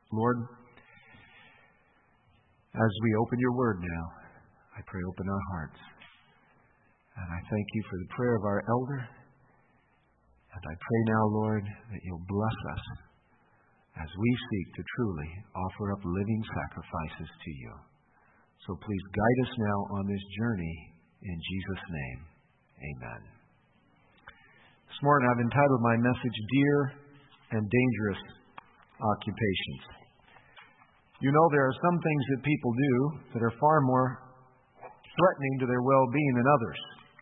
Lord, as we open your word now, I pray open our hearts. And I thank you for the prayer of our elder. And I pray now, Lord, that you'll bless us as we seek to truly offer up living sacrifices to you. So please guide us now on this journey in Jesus' name. Amen. This morning I've entitled my message, Dear and Dangerous Occupations. You know, there are some things that people do that are far more threatening to their well-being than others.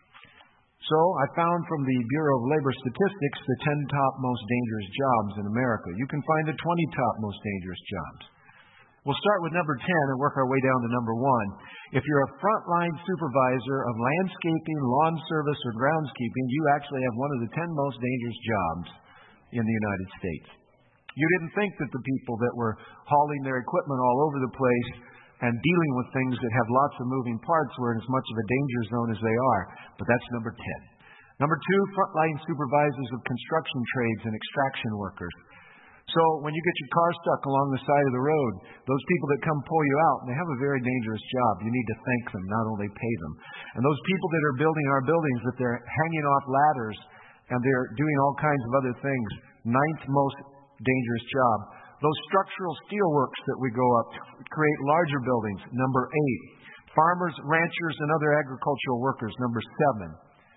So I found from the Bureau of Labor Statistics the 10 top most dangerous jobs in America. You can find the 20 top most dangerous jobs. We'll start with number 10 and work our way down to number 1. If you're a frontline supervisor of landscaping, lawn service, or groundskeeping, you actually have one of the 10 most dangerous jobs in the United States. You didn't think that the people that were hauling their equipment all over the place and dealing with things that have lots of moving parts were in as much of a danger zone as they are. But that's number 10. Number 2, frontline supervisors of construction trades and extraction workers. So when you get your car stuck along the side of the road, those people that come pull you out, and they have a very dangerous job. You need to thank them, not only pay them. And those people that are building our buildings, that they're hanging off ladders and they're doing all kinds of other things. 9th most dangerous job. Those structural steelworks that we go up to create larger buildings. Number 8. Farmers, ranchers, and other agricultural workers. Number 7.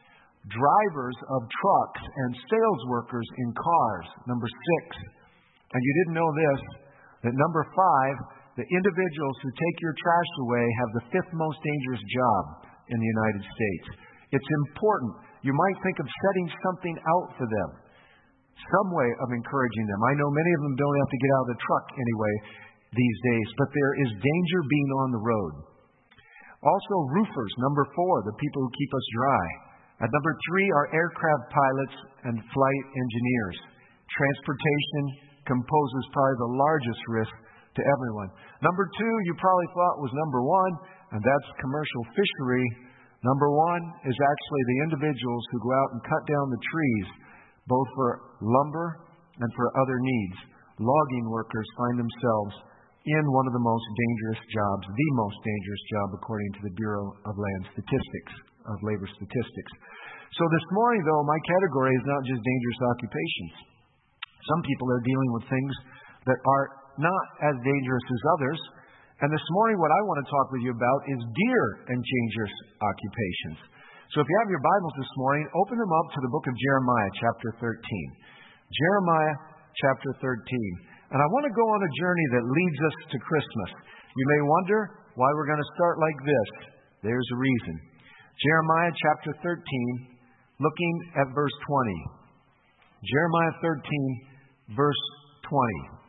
Drivers of trucks and sales workers in cars. Number 6. And you didn't know this, that number 5, the individuals who take your trash away have the 5th most dangerous job in the United States. It's important. You might think of setting something out for them, some way of encouraging them. I know many of them don't have to get out of the truck anyway these days, but there is danger being on the road. Also, roofers, number 4, the people who keep us dry. At number 3 are aircraft pilots and flight engineers. Transportation composes probably the largest risk to everyone. Number 2, you probably thought was number 1, and that's commercial fishery. Number 1 is actually the individuals who go out and cut down the trees, both for lumber and for other needs. Logging workers find themselves in one of the most dangerous jobs, the most dangerous job according to the Bureau of Land Statistics, of Labor Statistics. So this morning, though, my category is not just dangerous occupations. Some people are dealing with things that are not as dangerous as others. And this morning what I want to talk with you about is dear and dangerous occupations. So if you have your Bibles this morning, open them up to the book of Jeremiah, chapter 13. Jeremiah, chapter 13. And I want to go on a journey that leads us to Christmas. You may wonder why we're going to start like this. There's a reason. Jeremiah, chapter 13, looking at verse 20. Jeremiah 13, verse 20.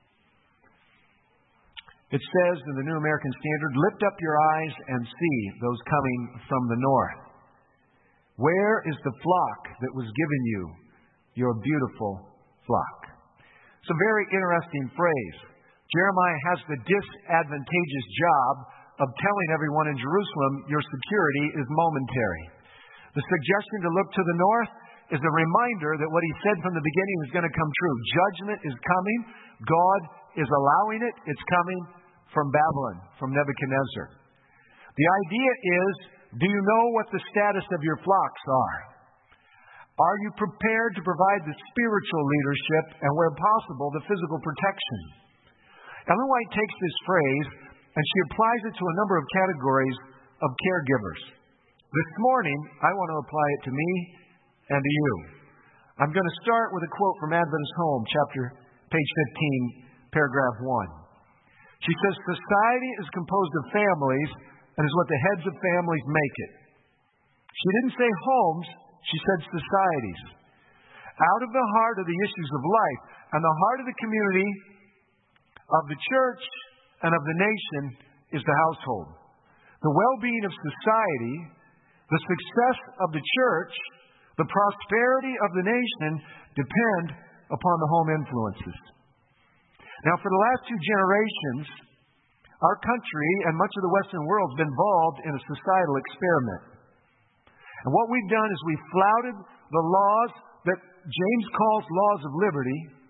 It says in the New American Standard, lift up your eyes and see those coming from the north. Where is the flock that was given you, your beautiful flock? It's a very interesting phrase. Jeremiah has the disadvantageous job of telling everyone in Jerusalem your security is momentary. The suggestion to look to the north is a reminder that what he said from the beginning is going to come true. Judgment is coming. God is allowing it. It's coming from Babylon, from Nebuchadnezzar. The idea is, do you know what the status of your flocks are? Are you prepared to provide the spiritual leadership and, where possible, the physical protection? Ellen White takes this phrase and she applies it to a number of categories of caregivers. This morning, I want to apply it to me and to you. I'm going to start with a quote from Adventist Home, page 15, paragraph 1. She says, society is composed of families and is what the heads of families make it. She didn't say homes, she said societies. Out of the heart of the issues of life and the heart of the community, of the church, and of the nation is the household. The well-being of society, the success of the church, the prosperity of the nation depend upon the home influences. Now, for the last 2 generations, our country and much of the Western world has been involved in a societal experiment. And what we've done is we've flouted the laws that James calls laws of liberty,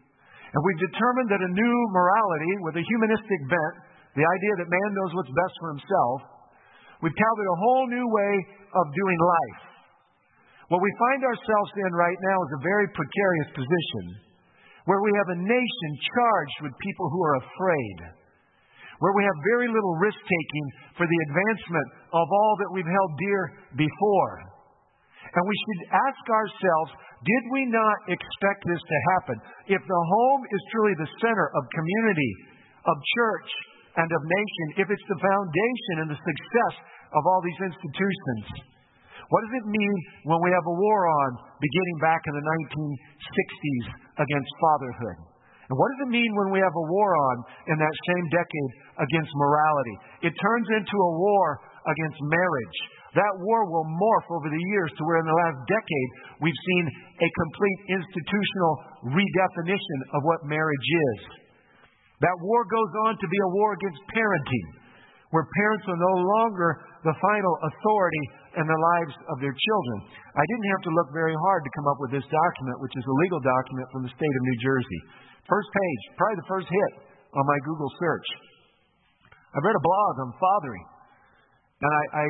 And we've determined that a new morality with a humanistic bent, the idea that man knows what's best for himself, we've touted a whole new way of doing life. What we find ourselves in right now is a very precarious position where we have a nation charged with people who are afraid, where we have very little risk-taking for the advancement of all that we've held dear before. And we should ask ourselves, did we not expect this to happen? If the home is truly the center of community, of church, and of nation, if it's the foundation and the success of all these institutions, what does it mean when we have a war on beginning back in the 1960s against fatherhood? And what does it mean when we have a war on in that same decade against morality? It turns into a war against marriage. That war will morph over the years to where in the last decade we've seen a complete institutional redefinition of what marriage is. That war goes on to be a war against parenting, where parents are no longer the final authority in the lives of their children. I didn't have to look very hard to come up with this document, which is a legal document from the state of New Jersey. First page, probably the first hit on my Google search. I read a blog on fathering. And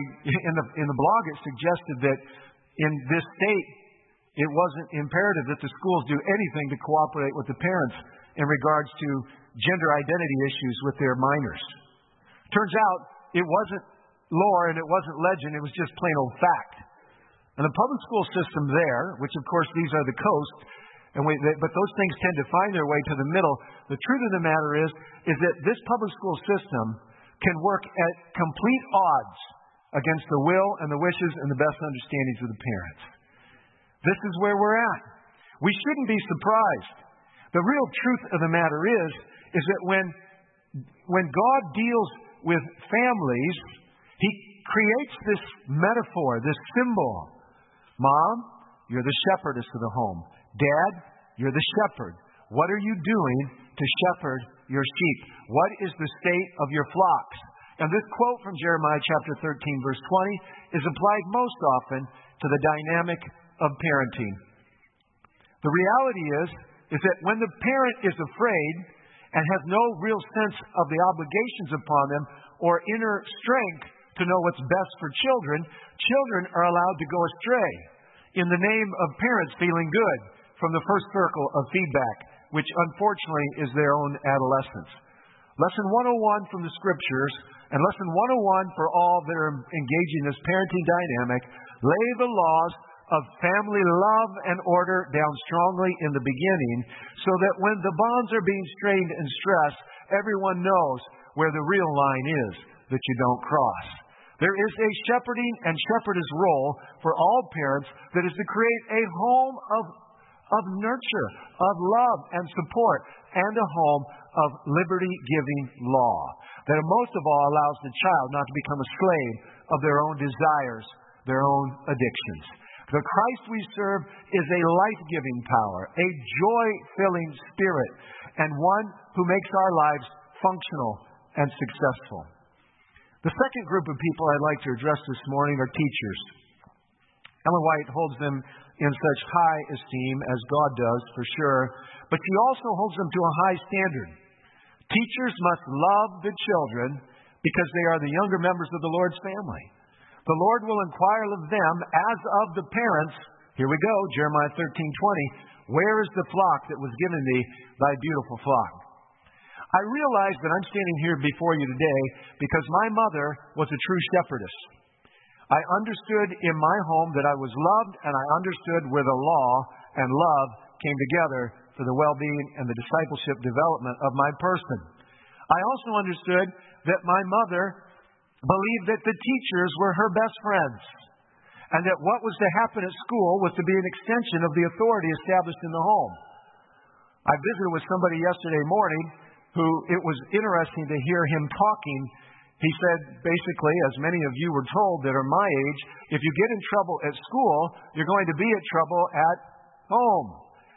in the blog it suggested that in this state it wasn't imperative that the schools do anything to cooperate with the parents in regards to gender identity issues with their minors. Turns out it wasn't lore and it wasn't legend, it was just plain old fact. And the public school system there, which of course these are the coast, but those things tend to find their way to the middle. The truth of the matter is that this public school system can work at complete odds against the will and the wishes and the best understandings of the parents. This is where we're at. We shouldn't be surprised. The real truth of the matter is that when God deals with families, He creates this metaphor, this symbol. Mom, you're the shepherdess of the home. Dad, you're the shepherd. What are you doing to shepherd your sheep? What is the state of your flocks? And this quote from Jeremiah chapter 13, verse 20 is applied most often to the dynamic of parenting. The reality is that when the parent is afraid and has no real sense of the obligations upon them or inner strength to know what's best for children, children are allowed to go astray in the name of parents feeling good from the first circle of feedback, which unfortunately is their own adolescence. Lesson 101 from the Scriptures and lesson 101 for all that are engaging this parenting dynamic: lay the laws of family love and order down strongly in the beginning so that when the bonds are being strained and stressed, everyone knows where the real line is that you don't cross. There is a shepherding and shepherdess role for all parents that is to create a home of nurture, of love and support, and a home of liberty-giving law that most of all allows the child not to become a slave of their own desires, their own addictions. The Christ we serve is a life-giving power, a joy-filling spirit, and one who makes our lives functional and successful. The second group of people I'd like to address this morning are teachers. Ellen White holds them in such high esteem, as God does, for sure, but she also holds them to a high standard. Teachers must love the children because they are the younger members of the Lord's family. The Lord will inquire of them as of the parents. Here we go, Jeremiah 13:20. Where is the flock that was given thee, thy beautiful flock? I realize that I'm standing here before you today because my mother was a true shepherdess. I understood in my home that I was loved, and I understood where the law and love came together for the well-being and the discipleship development of my person. I also understood that my mother believed that the teachers were her best friends, and that what was to happen at school was to be an extension of the authority established in the home. I visited with somebody yesterday morning who it was interesting to hear him talking. He said, basically, as many of you were told that are my age, if you get in trouble at school, you're going to be in trouble at home.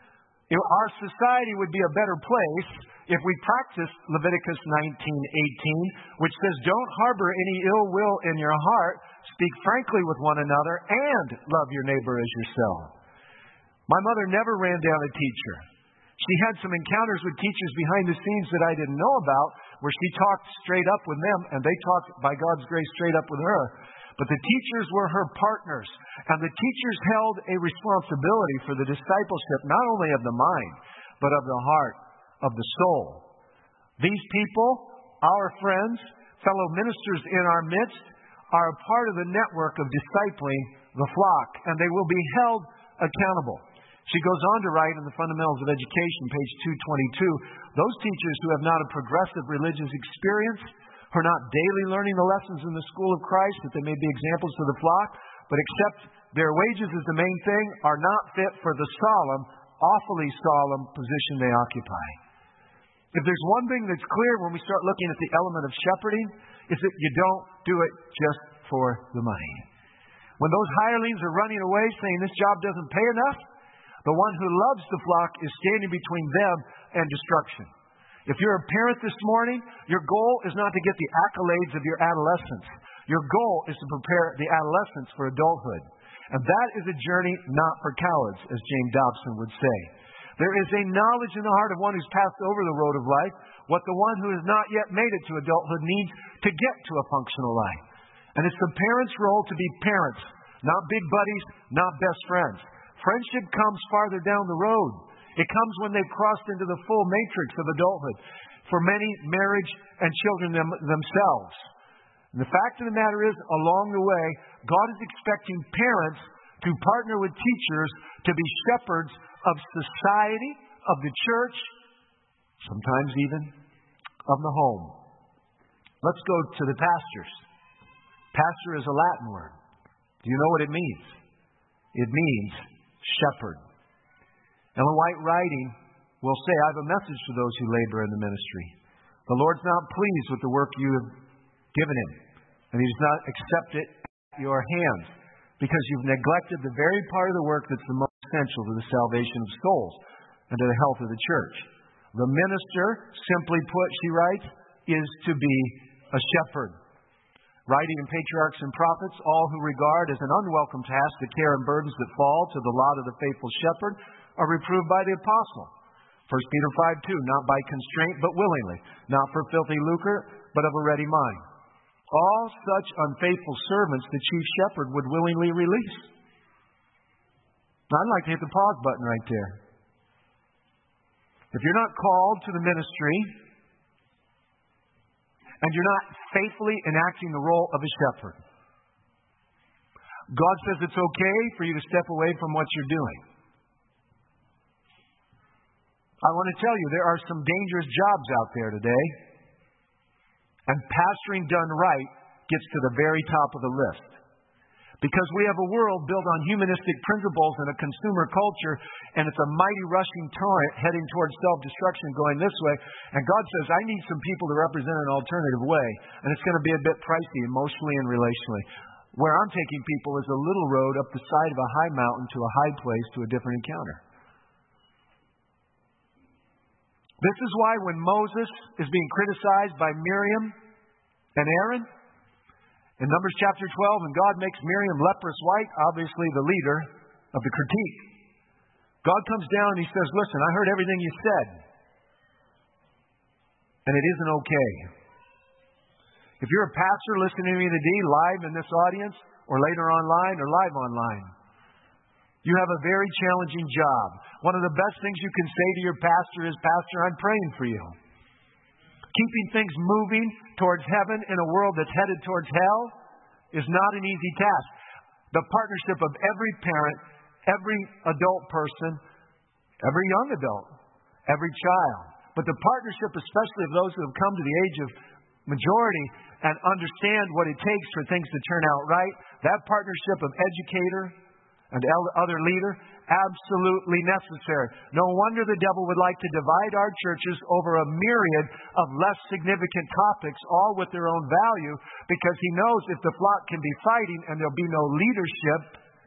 Our society would be a better place if we practiced Leviticus 19:18, which says, don't harbor any ill will in your heart, speak frankly with one another, and love your neighbor as yourself. My mother never ran down a teacher. She had some encounters with teachers behind the scenes that I didn't know about, where she talked straight up with them, and they talked, by God's grace, straight up with her. But the teachers were her partners, and the teachers held a responsibility for the discipleship, not only of the mind, but of the heart, of the soul. These people, our friends, fellow ministers in our midst, are a part of the network of discipling the flock, and they will be held accountable. She goes on to write in the Fundamentals of Education, page 222, those teachers who have not a progressive religious experience, who are not daily learning the lessons in the school of Christ, that they may be examples to the flock, but accept their wages as the main thing, are not fit for the solemn, awfully solemn position they occupy. If there's one thing that's clear when we start looking at the element of shepherding, it's that you don't do it just for the money. When those hirelings are running away saying this job doesn't pay enough, the one who loves the flock is standing between them and destruction. If you're a parent this morning, your goal is not to get the accolades of your adolescence. Your goal is to prepare the adolescents for adulthood. And that is a journey not for cowards, as James Dobson would say. There is a knowledge in the heart of one who's passed over the road of life, what the one who has not yet made it to adulthood needs to get to a functional life. And it's the parents' role to be parents, not big buddies, not best friends. Friendship comes farther down the road. It comes when they've crossed into the full matrix of adulthood. For many, marriage and children themselves. And the fact of the matter is, along the way, God is expecting parents to partner with teachers to be shepherds of society, of the church, sometimes even of the home. Let's go to the pastors. Pastor is a Latin word. Do you know what it means? It means shepherd. Ellen White writing will say, I have a message for those who labor in the ministry. The Lord's not pleased with the work you have given Him, and He does not accept it at your hands, because you've neglected the very part of the work that's the most essential to the salvation of souls and to the health of the church. The minister, simply put, she writes, is to be a shepherd. Writing in Patriarchs and Prophets, all who regard as an unwelcome task the care and burdens that fall to the lot of the faithful shepherd are reproved by the apostle. 1 Peter 5:2, not by constraint but willingly, not for filthy lucre but of a ready mind. All such unfaithful servants the chief shepherd would willingly release. Now, I'd like to hit the pause button right there. If you're not called to the ministry, and you're not faithfully enacting the role of a shepherd, God says it's okay for you to step away from what you're doing. I want to tell you, there are some dangerous jobs out there today, and pastoring done right gets to the very top of the list. Because we have a world built on humanistic principles and a consumer culture, and it's a mighty rushing torrent heading towards self-destruction going this way. And God says, I need some people to represent an alternative way, and it's going to be a bit pricey emotionally and relationally. Where I'm taking people is a little road up the side of a high mountain to a high place to a different encounter. This is why when Moses is being criticized by Miriam and Aaron, in Numbers chapter 12, and God makes Miriam leprous white, obviously the leader of the critique, God comes down and He says, listen, I heard everything you said, and it isn't okay. If you're a pastor listening to me today, live in this audience, or later online, or live online, you have a very challenging job. One of the best things you can say to your pastor is, Pastor, I'm praying for you. Keeping things moving towards heaven in a world that's headed towards hell is not an easy task. The partnership of every parent, every adult person, every young adult, every child, but the partnership especially of those who have come to the age of majority and understand what it takes for things to turn out right, that partnership of educator and other leader, absolutely necessary. No wonder the devil would like to divide our churches over a myriad of less significant topics, all with their own value, because he knows if the flock can be fighting and there'll be no leadership,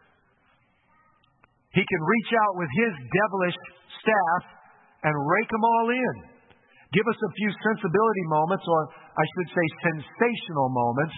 he can reach out with his devilish staff and rake them all in. Give us a few sensibility moments, or I should say sensational moments,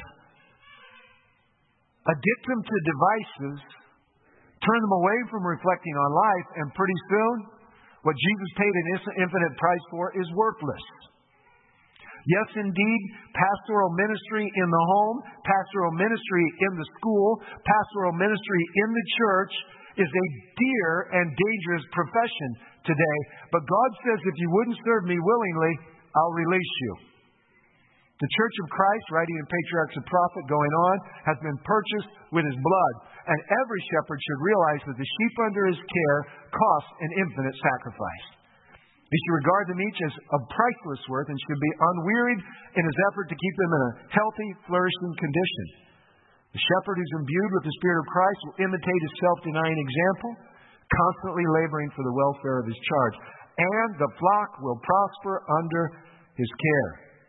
addict them to devices, turn them away from reflecting on life, and pretty soon What Jesus paid an infinite price for is worthless. Yes, indeed, pastoral ministry in the home, pastoral ministry in the school, pastoral ministry in the church is a dear and dangerous profession today. But God says, if you wouldn't serve me willingly, I'll release you. The Church of Christ, writing in Patriarchs and Prophet, going on, has been purchased with His blood. And every shepherd should realize that the sheep under his care cost an infinite sacrifice. He should regard them each as of priceless worth and should be unwearied in his effort to keep them in a healthy, flourishing condition. The shepherd who's imbued with the Spirit of Christ will imitate his self-denying example, constantly laboring for the welfare of his charge. And the flock will prosper under his care.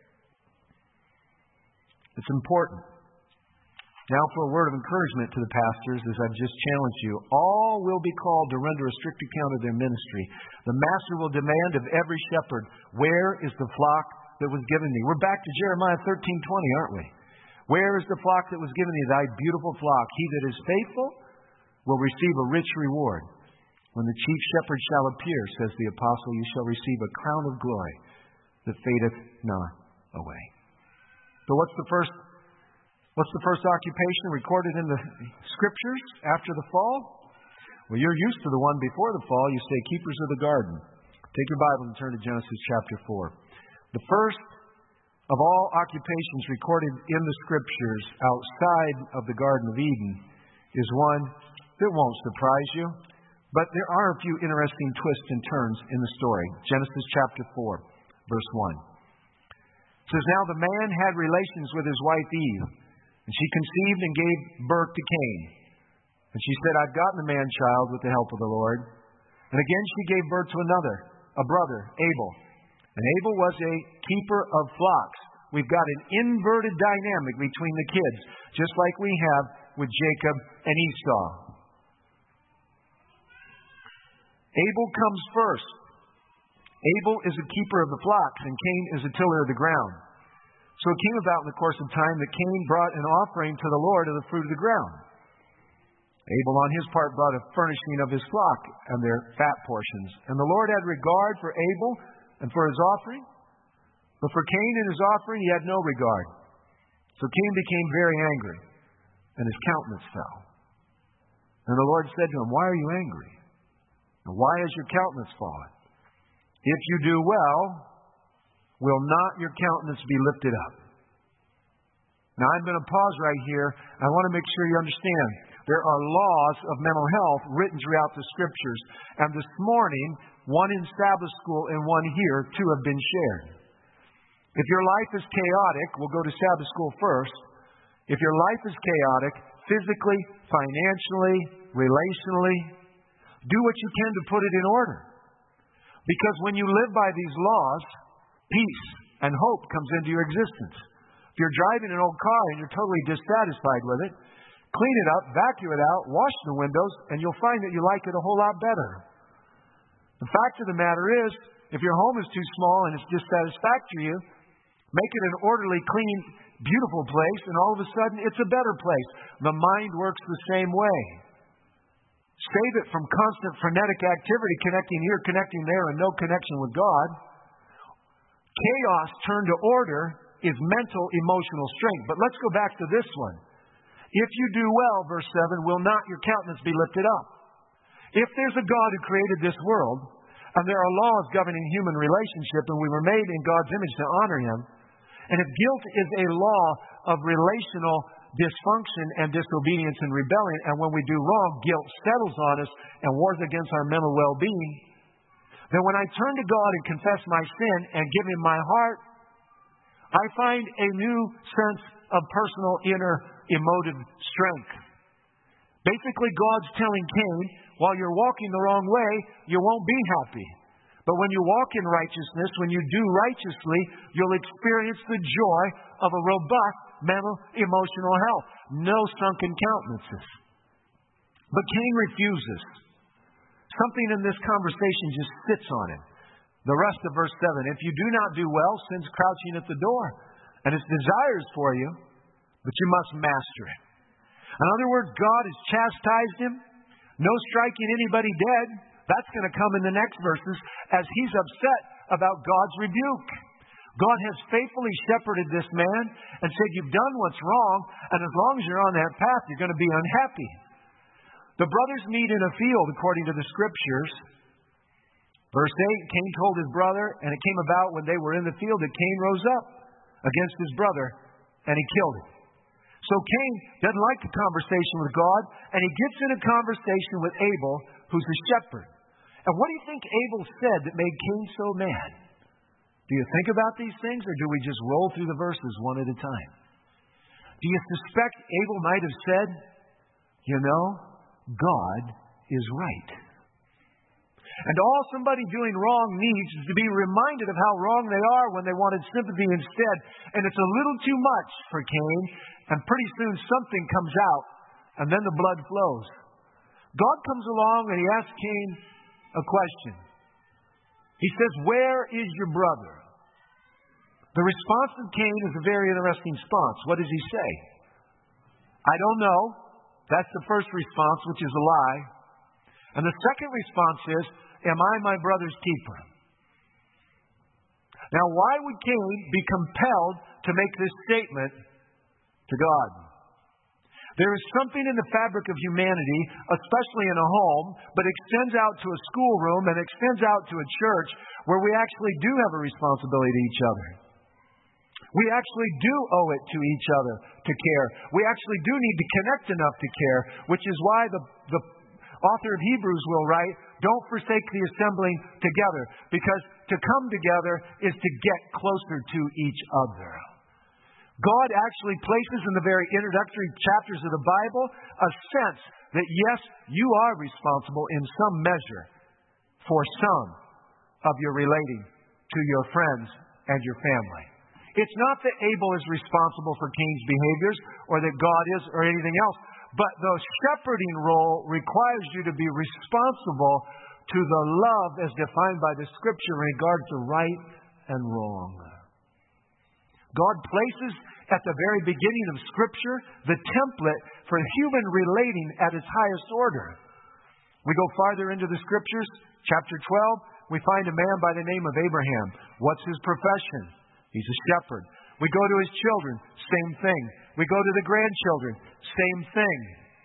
It's important. Now for a word of encouragement to the pastors, as I've just challenged you. All will be called to render a strict account of their ministry. The master will demand of every shepherd, where is the flock that was given thee? We're back to Jeremiah 13:20, aren't we? Where is the flock that was given thee, thy beautiful flock? He that is faithful will receive a rich reward. When the chief shepherd shall appear, says the apostle, you shall receive a crown of glory that fadeth not away. So what's the first occupation recorded in the Scriptures after the fall? Well, you're used to the one before the fall. You say, keepers of the garden. Take your Bible and turn to Genesis chapter 4. The first of all occupations recorded in the Scriptures outside of the Garden of Eden is one that won't surprise you. But there are a few interesting twists and turns in the story. Genesis chapter 4, verse 1. It says, now the man had relations with his wife Eve, and she conceived and gave birth to Cain. And she said, I've gotten a man-child with the help of the Lord. And again she gave birth to another, a brother, Abel. And Abel was a keeper of flocks. We've got an inverted dynamic between the kids, just like we have with Jacob and Esau. Abel comes first. Abel is a keeper of the flocks, and Cain is a tiller of the ground. So it came about in the course of time that Cain brought an offering to the Lord of the fruit of the ground. Abel on his part brought a furnishing of his flock and their fat portions. And the Lord had regard for Abel and for his offering, but for Cain and his offering he had no regard. So Cain became very angry, and his countenance fell. And the Lord said to him, why are you angry? And why has your countenance fallen? If you do well, will not your countenance be lifted up? Now I'm going to pause right here. I want to make sure you understand. There are laws of mental health written throughout the Scriptures. And this morning, one in Sabbath school and one here, two have been shared. If your life is chaotic, we'll go to Sabbath school first. If your life is chaotic, physically, financially, relationally, do what you can to put it in order. Because when you live by these laws, peace and hope comes into your existence. If you're driving an old car and you're totally dissatisfied with it, clean it up, vacuum it out, wash the windows, and you'll find that you like it a whole lot better. The fact of the matter is, if your home is too small and it's dissatisfactory to you, make it an orderly, clean, beautiful place, and all of a sudden it's a better place. The mind works the same way. Save it from constant frenetic activity, connecting here, connecting there, and no connection with God. Chaos turned to order is mental, emotional strength. But let's go back to this one. If you do well, verse 7, will not your countenance be lifted up? If there's a God who created this world, and there are laws governing human relationship, and we were made in God's image to honor Him, and if guilt is a law of relational dysfunction and disobedience and rebellion, and when we do wrong, guilt settles on us and wars against our mental well-being, then when I turn to God and confess my sin and give Him my heart, I find a new sense of personal inner emotive strength. Basically, God's telling Cain, while you're walking the wrong way, you won't be happy. But when you walk in righteousness, when you do righteously, you'll experience the joy of a robust mental, emotional health. No sunken countenances. But Cain refuses. Something in this conversation just sits on him. The rest of verse 7, if you do not do well, sin's crouching at the door, and its desires for you, but you must master it. In other words, God has chastised him. No striking anybody dead. That's going to come in the next verses as he's upset about God's rebuke. God has faithfully shepherded this man and said, you've done what's wrong, and as long as you're on that path, you're going to be unhappy. The brothers meet in a field, according to the Scriptures. Verse 8, Cain told his brother, and it came about when they were in the field that Cain rose up against his brother, and he killed him. So Cain doesn't like the conversation with God, and he gets in a conversation with Abel, who's a shepherd. And what do you think Abel said that made Cain so mad? Do you think about these things, or do we just roll through the verses one at a time? Do you suspect Abel might have said, you know, God is right? And all somebody doing wrong needs is to be reminded of how wrong they are when they wanted sympathy instead. And it's a little too much for Cain, and pretty soon something comes out, and then the blood flows. God comes along and he asks Cain a question. He says, where is your brother? The response of Cain is a very interesting response. What does he say? I don't know. That's the first response, which is a lie. And the second response is, am I my brother's keeper? Now, why would Cain be compelled to make this statement to God? There is something in the fabric of humanity, especially in a home, but extends out to a schoolroom and extends out to a church where we actually do have a responsibility to each other. We actually do owe it to each other to care. We actually do need to connect enough to care, which is why the author of Hebrews will write, don't forsake the assembling together, because to come together is to get closer to each other. God actually places in the very introductory chapters of the Bible a sense that, yes, you are responsible in some measure for some of your relating to your friends and your family. It's not that Abel is responsible for Cain's behaviors or that God is or anything else, but the shepherding role requires you to be responsible to the love as defined by the Scripture in regard to right and wrong. God places at the very beginning of Scripture the template for human relating at its highest order. We go farther into the Scriptures, chapter 12, we find a man by the name of Abraham. What's his profession? He's a shepherd. We go to his children, same thing. We go to the grandchildren, same thing.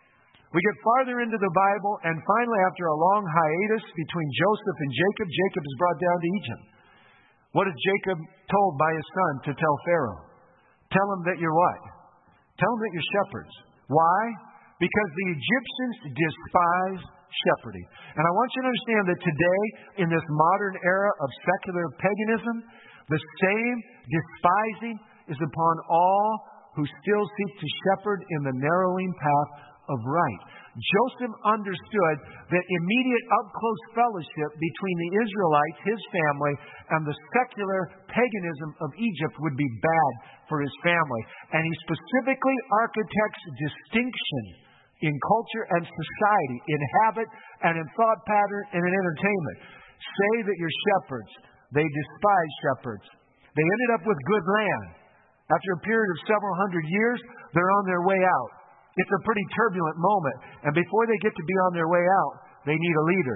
We get farther into the Bible, and finally, after a long hiatus between Joseph and Jacob, Jacob is brought down to Egypt. What is Jacob told by his son to tell Pharaoh? Tell him that you're what? Tell him that you're shepherds. Why? Because the Egyptians despise shepherding. And I want you to understand that today, in this modern era of secular paganism, the same despising is upon all who still seek to shepherd in the narrowing path of right. Joseph understood that immediate up-close fellowship between the Israelites, his family, and the secular paganism of Egypt would be bad for his family. And he specifically architects distinction in culture and society, in habit and in thought pattern and in entertainment. Say that you're shepherds. They despise shepherds. They ended up with good land. After a period of several hundred years, they're on their way out. It's a pretty turbulent moment. And before they get to be on their way out, they need a leader.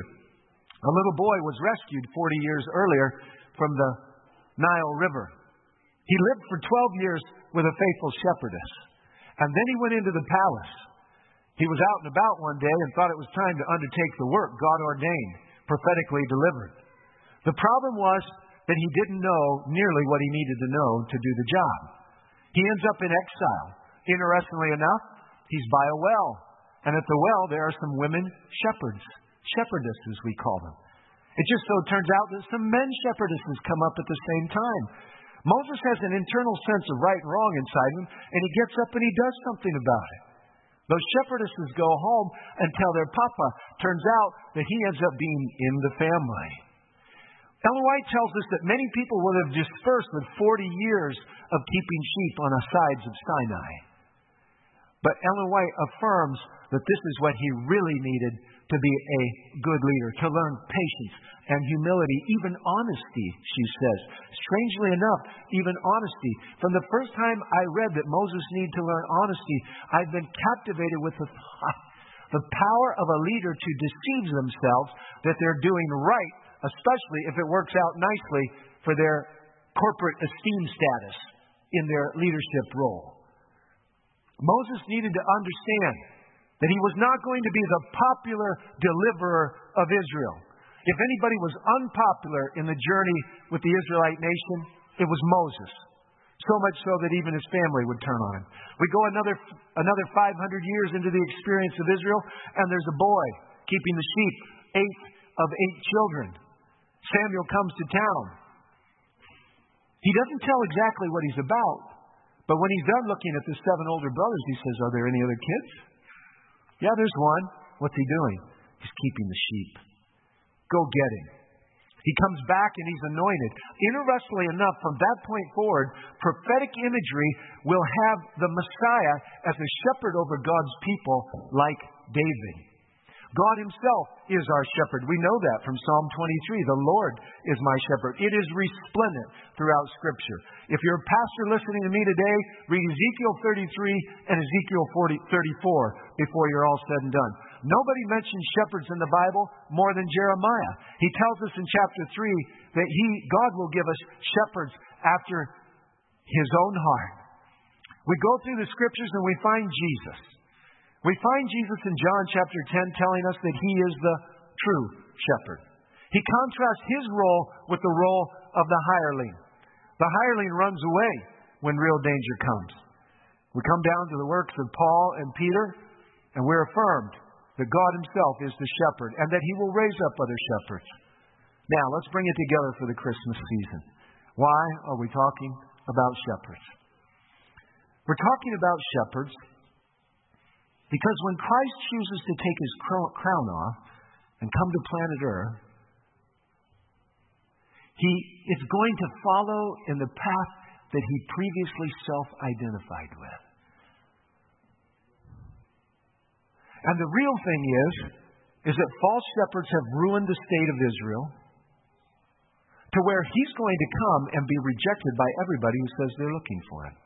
A little boy was rescued 40 years earlier from the Nile River. He lived for 12 years with a faithful shepherdess. And then he went into the palace. He was out and about one day and thought it was time to undertake the work God ordained, prophetically delivered. The problem was that he didn't know nearly what he needed to know to do the job. He ends up in exile. Interestingly enough, he's by a well. And at the well, there are some women shepherds, shepherdesses we call them. It just so turns out that some men shepherdesses come up at the same time. Moses has an internal sense of right and wrong inside him, and he gets up and he does something about it. Those shepherdesses go home and tell their papa. Turns out that he ends up being in the family. Ellen White tells us that many people would have dispersed with 40 years of keeping sheep on the sides of Sinai. But Ellen White affirms that this is what he really needed to be a good leader, to learn patience and humility, even honesty, she says. Strangely enough, even honesty. From the first time I read that Moses needed to learn honesty, I've been captivated with the thought The power of a leader to deceive themselves that they're doing right, especially if it works out nicely for their corporate esteem status in their leadership role. Moses needed to understand that he was not going to be the popular deliverer of Israel. If anybody was unpopular in the journey with the Israelite nation, it was Moses. So much so that even his family would turn on him. We go another 500 years into the experience of Israel, and there's a boy keeping the sheep, 8 of 8 children. Samuel comes to town. He doesn't tell exactly what he's about, but when he's done looking at the 7 older brothers, he says, "Are there any other kids?" "Yeah, there's one." "What's he doing?" "He's keeping the sheep." "Go get him." He comes back and he's anointed. Interestingly enough, from that point forward, prophetic imagery will have the Messiah as a shepherd over God's people like David. God himself is our shepherd. We know that from Psalm 23. The Lord is my shepherd. It is resplendent throughout Scripture. If you're a pastor listening to me today, read Ezekiel 33 and Ezekiel 34 before you're all said and done. Nobody mentions shepherds in the Bible more than Jeremiah. He tells us in chapter 3 that God will give us shepherds after his own heart. We go through the Scriptures and we find Jesus. We find Jesus in John chapter 10 telling us that he is the true shepherd. He contrasts his role with the role of the hireling. The hireling runs away when real danger comes. We come down to the works of Paul and Peter, and we're affirmed that God himself is the shepherd and that he will raise up other shepherds. Now, let's bring it together for the Christmas season. Why are we talking about shepherds? We're talking about shepherds because when Christ chooses to take his crown off and come to planet Earth, he is going to follow in the path that he previously self-identified with. And the real thing is that false shepherds have ruined the state of Israel to where he's going to come and be rejected by everybody who says they're looking for him.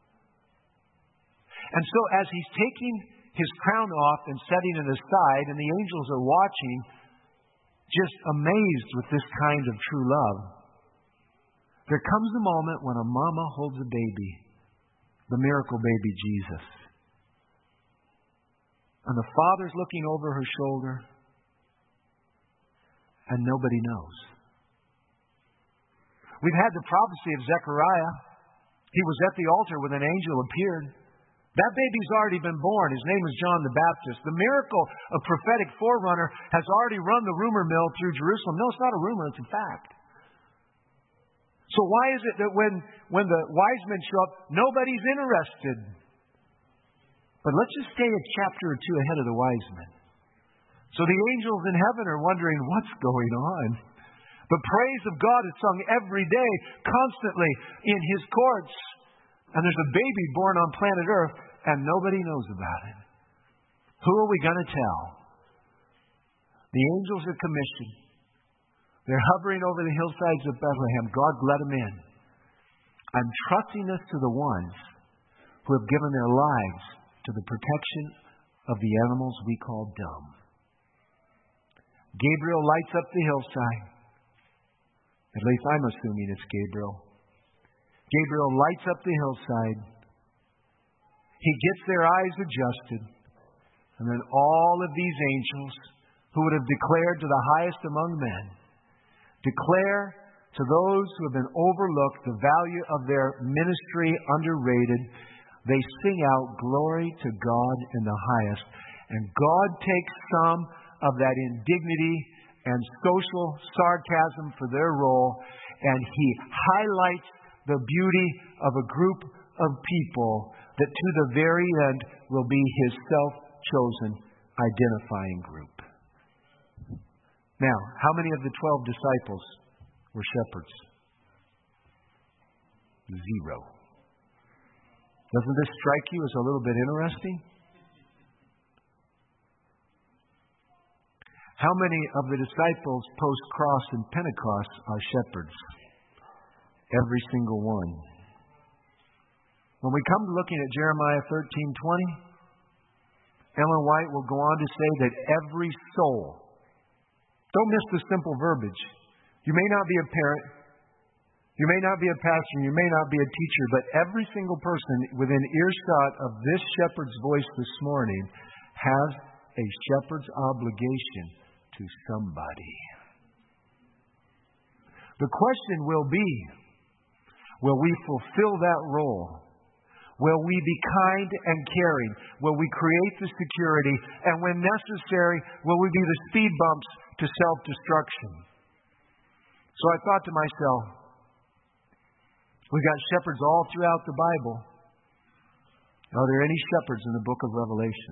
And so as he's taking his crown off and setting it aside, and the angels are watching, just amazed with this kind of true love, there comes a moment when a mama holds a baby, the miracle baby Jesus. And the father's looking over her shoulder, and nobody knows. We've had the prophecy of Zechariah. He was at the altar when an angel appeared. That baby's already been born. His name is John the Baptist. The miracle of prophetic forerunner has already run the rumor mill through Jerusalem. No, it's not a rumor, it's a fact. So why is it that when the wise men show up, nobody's interested? But let's just stay a chapter or two ahead of the wise men. So the angels in heaven are wondering, what's going on? The praise of God is sung every day, constantly, in his courts. And there's a baby born on planet Earth, and nobody knows about it. Who are we going to tell? The angels are commissioned. They're hovering over the hillsides of Bethlehem. God let them in. I'm trusting this to the ones who have given their lives to the protection of the animals we call dumb. Gabriel lights up the hillside. At least I'm assuming it's Gabriel. Gabriel lights up the hillside. He gets their eyes adjusted. And then all of these angels, who would have declared to the highest among men, declare to those who have been overlooked, the value of their ministry underrated. They sing out glory to God in the highest. And God takes some of that indignity and social sarcasm for their role, and he highlights the beauty of a group of people that to the very end will be his self-chosen identifying group. Now, how many of the 12 disciples were shepherds? 0. Doesn't this strike you as a little bit interesting? How many of the disciples post-cross and Pentecost are shepherds? Every single one. When we come to looking at Jeremiah 13:20, Ellen White will go on to say that every soul, don't miss the simple verbiage. You may not be a parent, you may not be a pastor, you may not be a teacher, but every single person within earshot of this shepherd's voice this morning has a shepherd's obligation to somebody. The question will be, will we fulfill that role? Will we be kind and caring? Will we create the security? And when necessary, will we be the speed bumps to self-destruction? So I thought to myself, we've got shepherds all throughout the Bible. Are there any shepherds in the book of Revelation?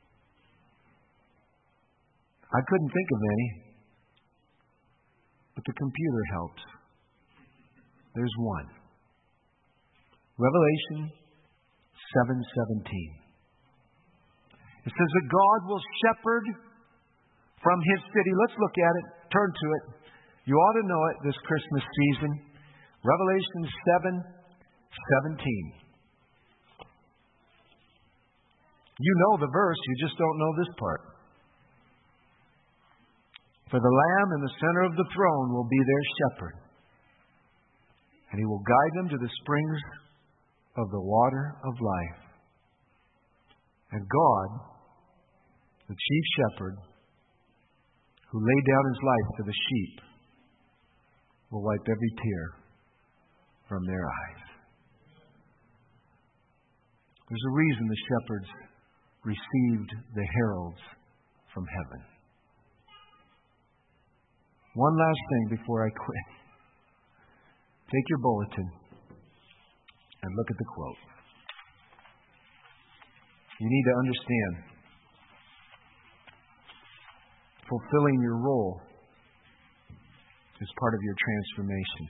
I couldn't think of any, but the computer helps. There's one. Revelation 7:17. It says that God will shepherd from His city. Let's look at it. Turn to it. You ought to know it this Christmas season. Revelation 7:17. You know the verse, you just don't know this part. For the Lamb in the center of the throne will be their shepherd, and He will guide them to the springs of the water of life. And God, the chief shepherd, who laid down His life for the sheep, will wipe every tear from their eyes. There's a reason the shepherds received the heralds from heaven. One last thing before I quit. Take your bulletin and look at the quote. You need to understand, fulfilling your role is part of your transformation.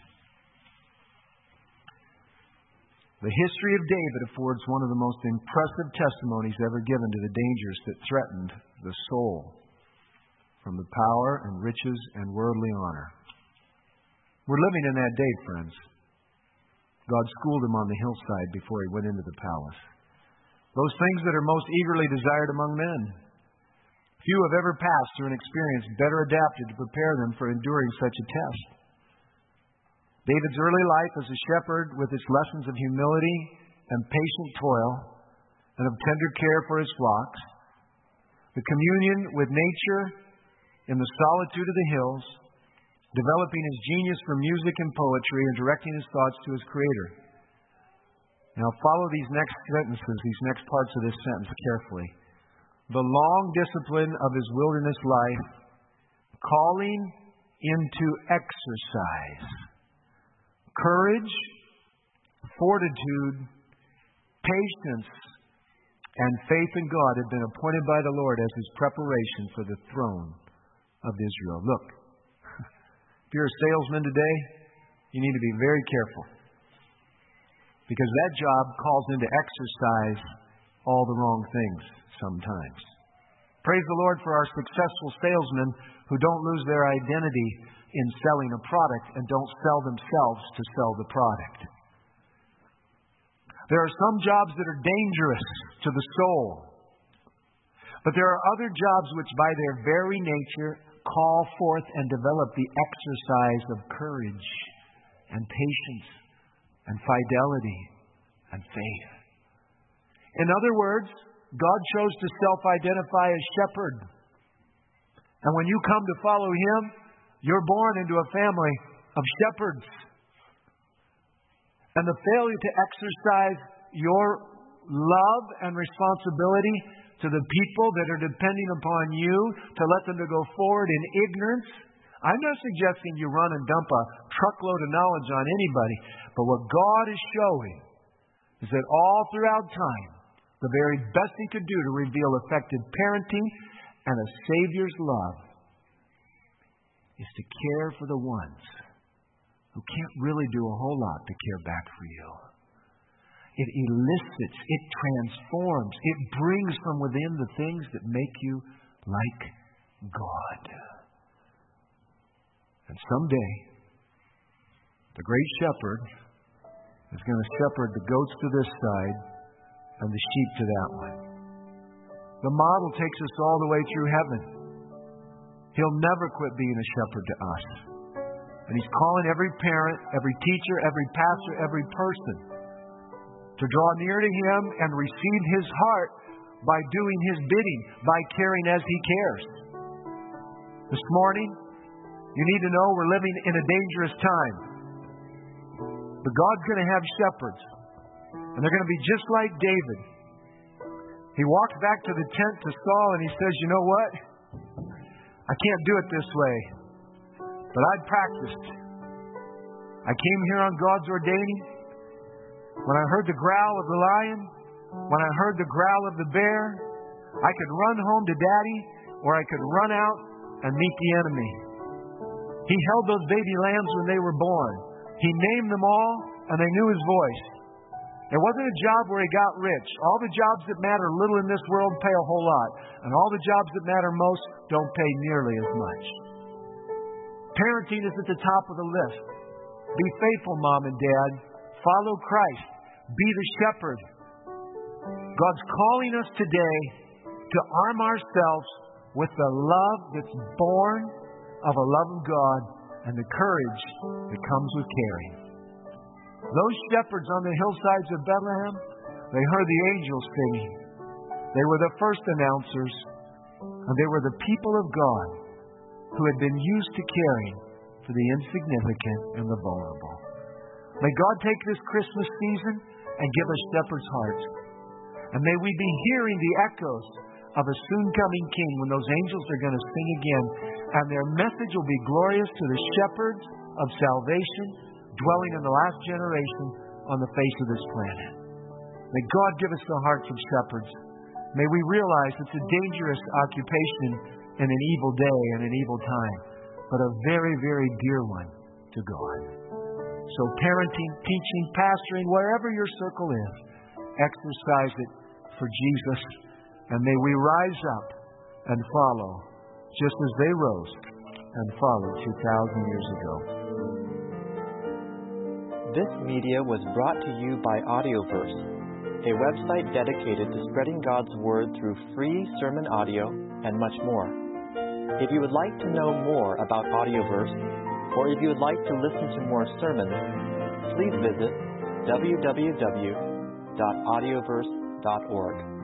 The history of David affords one of the most impressive testimonies ever given to the dangers that threatened the soul from the power and riches and worldly honor. We're living in that day, friends. God schooled him on the hillside before he went into the palace. Those things that are most eagerly desired among men. Few have ever passed through an experience better adapted to prepare them for enduring such a test. David's early life as a shepherd, with its lessons of humility and patient toil and of tender care for his flocks, the communion with nature in the solitude of the hills, developing his genius for music and poetry, and directing his thoughts to his Creator. Now follow these next sentences, these next parts of this sentence carefully. The long discipline of his wilderness life, calling into exercise, courage, fortitude, patience, and faith in God had been appointed by the Lord as his preparation for the throne of Israel. Look, if you're a salesman today, you need to be very careful, because that job calls into exercise all the wrong things sometimes. Praise the Lord for our successful salesmen who don't lose their identity in selling a product and don't sell themselves to sell the product. There are some jobs that are dangerous to the soul, but there are other jobs which by their very nature call forth and develop the exercise of courage and patience and fidelity and faith. In other words, God chose to self-identify as shepherd. And when you come to follow Him, you're born into a family of shepherds. And the failure to exercise your love and responsibility to the people that are depending upon you to let them to go forward in ignorance. I'm not suggesting you run and dump a truckload of knowledge on anybody, but what God is showing is that all throughout time, the very best He could do to reveal effective parenting and a Savior's love is to care for the ones who can't really do a whole lot to care back for you. It elicits, it transforms, it brings from within the things that make you like God. And someday, the great shepherd is going to shepherd the goats to this side and the sheep to that one. The model takes us all the way through heaven. He'll never quit being a shepherd to us. And He's calling every parent, every teacher, every pastor, every person to draw near to Him and receive His heart by doing His bidding, by caring as He cares. This morning, you need to know we're living in a dangerous time. But God's going to have shepherds. And they're going to be just like David. He walks back to the tent to Saul and he says, you know what? I can't do it this way. But I've practiced. I came here on God's ordaining. When I heard the growl of the lion, when I heard the growl of the bear, I could run home to Daddy, or I could run out and meet the enemy. He held those baby lambs when they were born. He named them all, and they knew His voice. It wasn't a job where He got rich. All the jobs that matter little in this world pay a whole lot. And all the jobs that matter most don't pay nearly as much. Parenting is at the top of the list. Be faithful, Mom and Dad. Follow Christ. Be the shepherd. God's calling us today to arm ourselves with the love that's born of a love of God and the courage that comes with caring. Those shepherds on the hillsides of Bethlehem, they heard the angels singing. They were the first announcers, and they were the people of God who had been used to caring for the insignificant and the vulnerable. May God take this Christmas season and give us shepherds' hearts. And may we be hearing the echoes of a soon-coming King when those angels are going to sing again. And their message will be glorious to the shepherds of salvation dwelling in the last generation on the face of this planet. May God give us the hearts of shepherds. May we realize it's a dangerous occupation in an evil day and an evil time, but a very, very dear one to God. So parenting, teaching, pastoring, wherever your circle is, exercise it for Jesus. And may we rise up and follow just as they rose and followed 2,000 years ago. This media was brought to you by Audioverse, a website dedicated to spreading God's Word through free sermon audio and much more. If you would like to know more about Audioverse, or if you would like to listen to more sermons, please visit www.audioverse.org.